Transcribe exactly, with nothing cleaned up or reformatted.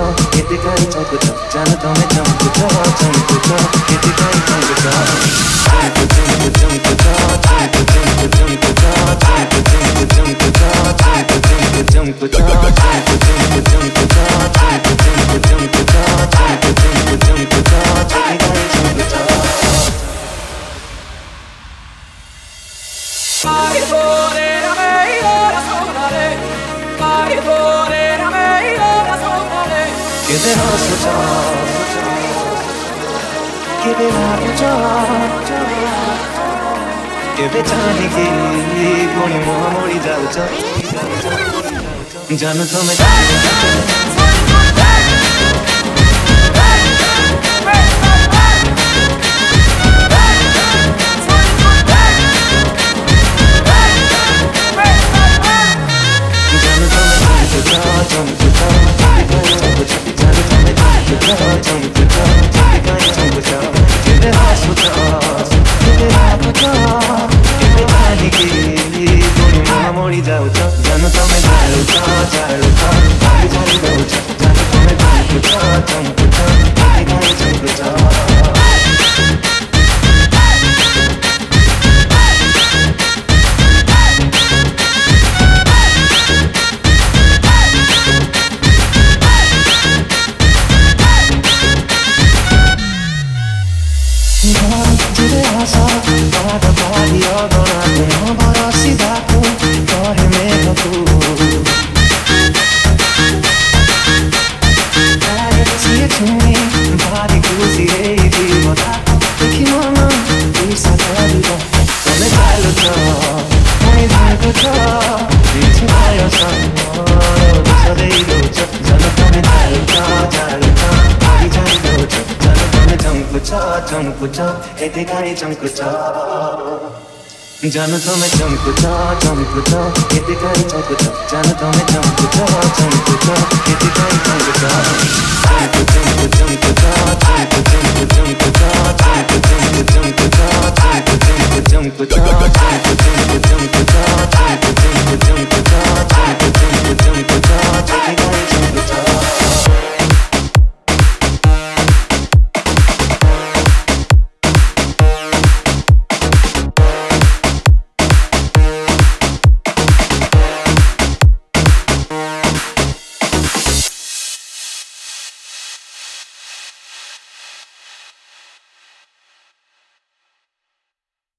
ଏତିକାଇ ଚଙ୍କୁଚ ଜାନ ତମେ ଚଙ୍କୁଚ ଚଙ୍କୁଚ ଏତିକାଇ ଚଙ୍କୁଚ ଚଙ୍କୁ ଚଙ୍କୁ ଚଙ୍କୁଚ ଚଙ୍କୁ ଚଙ୍କୁ ଚଙ୍କୁଚ ଚଙ୍କୁ ଚଙ୍କୁ ଚଙ୍କୁଚ ଚଙ୍କୁ ଚଙ୍କୁ ଚଙ୍କୁଚ ଚଙ୍କୁ ଚଙ୍କୁ ଚଙ୍କୁଚ ଚଙ୍କୁ ଚଙ୍କୁ ଚଙ୍କୁଚ ଚଙ୍କୁ ଚଙ୍କୁ ଚଙ୍କୁଚ ଏତିକାଇ ଚଙ୍କୁଚ Vai fuori da me, ora suonare. Vai fuori da me, ora suonare. Chiede rosso ciò, chiede rato ciò, chiede ciani che buoni muori già ciò. Già non so me मोड़ी जाऊँ जान तमें जालू जालू जालू जालू जान तमें चंकु चंकु चंकु चंकु तुझे आशा बात बारी और दोना तुम बड़ा सीधा तू तोरे में तू तारे सी छुनी बारी खुशी है ये बता कि मामा ऐसा करी दो तने चालू तो मैं जान को पीछे आया सा सदे दो जन तने चालू चालू चालू जान दो जन तने चंकु चंकु एतिकाई चंकु जान तमें चंकु चंकु एतिकाई चंकु जान तमें चंकु चंकु एतिकाई चंकु